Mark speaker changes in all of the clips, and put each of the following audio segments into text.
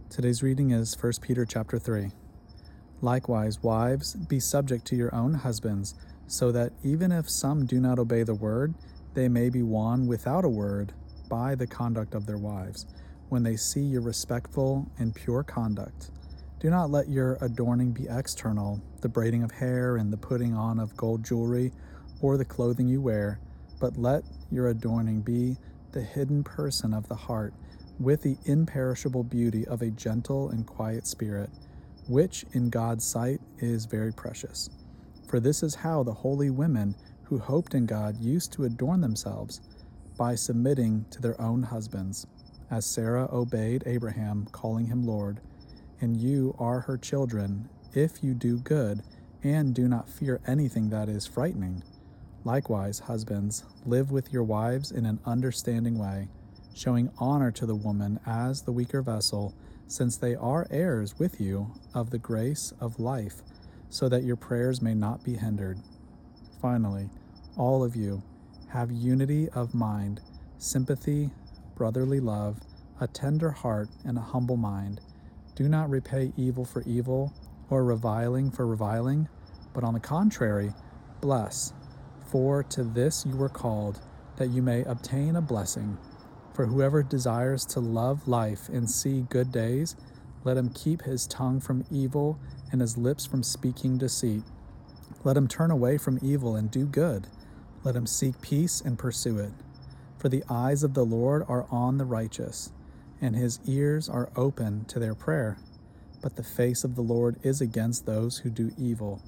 Speaker 1: Today's reading is 1 Peter chapter 3. Likewise, wives, be subject to your own husbands, so that even if some do not obey the word, they may be won without a word by the conduct of their wives, when they see your respectful and pure conduct. Do not let your adorning be external, the braiding of hair and the putting on of gold jewelry, or the clothing you wear, but let your adorning be the hidden person of the heart, with the imperishable beauty of a gentle and quiet spirit, which in God's sight is very precious. For this is how the holy women who hoped in God used to adorn themselves, by submitting to their own husbands, as Sarah obeyed Abraham, calling him Lord. And you are her children, if you do good, and do not fear anything that is frightening. Likewise, husbands, live with your wives in an understanding way, showing honor to the woman as the weaker vessel, since they are heirs with you of the grace of life, so that your prayers may not be hindered. Finally, all of you have unity of mind, sympathy, brotherly love, a tender heart, and a humble mind. Do not repay evil for evil, or reviling for reviling, but on the contrary, bless. For to this you were called, that you may obtain a blessing. For whoever desires to love life and see good days, let him keep his tongue from evil and his lips from speaking deceit. Let him turn away from evil and do good. Let him seek peace and pursue it. For the eyes of the Lord are on the righteous, and his ears are open to their prayer. But the face of the Lord is against those who do evil.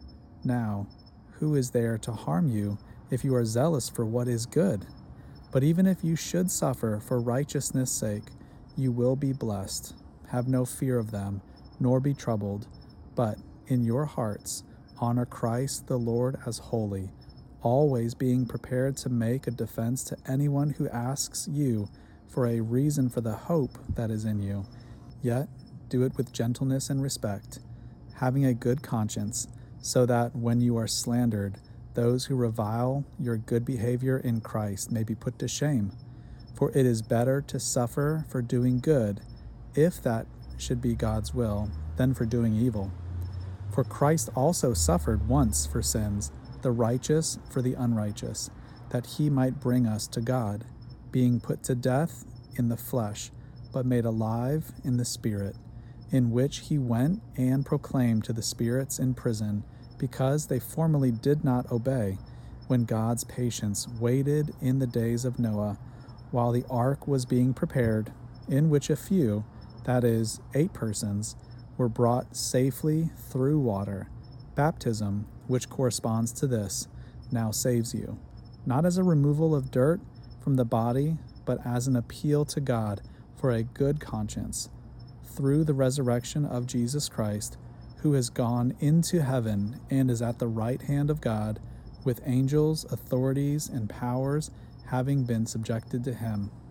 Speaker 1: Now, who is there to harm you if you are zealous for what is good? But even if you should suffer for righteousness' sake, you will be blessed. Have no fear of them, nor be troubled, but in your hearts honor Christ the Lord as holy, always being prepared to make a defense to anyone who asks you for a reason for the hope that is in you. Yet do it with gentleness and respect, having a good conscience, so that when you are slandered, those who revile your good behavior in Christ may be put to shame. For it is better to suffer for doing good, if that should be God's will, than for doing evil. For Christ also suffered once for sins, the righteous for the unrighteous, that he might bring us to God, being put to death in the flesh, but made alive in the Spirit, in which he went and proclaimed to the spirits in prison, because they formerly did not obey, when God's patience waited in the days of Noah, while the ark was being prepared, in which a few, that is, 8 persons, were brought safely through water. Baptism, which corresponds to this, now saves you, not as a removal of dirt from the body, but as an appeal to God for a good conscience, through the resurrection of Jesus Christ, who has gone into heaven and is at the right hand of God, with angels, authorities, and powers having been subjected to him.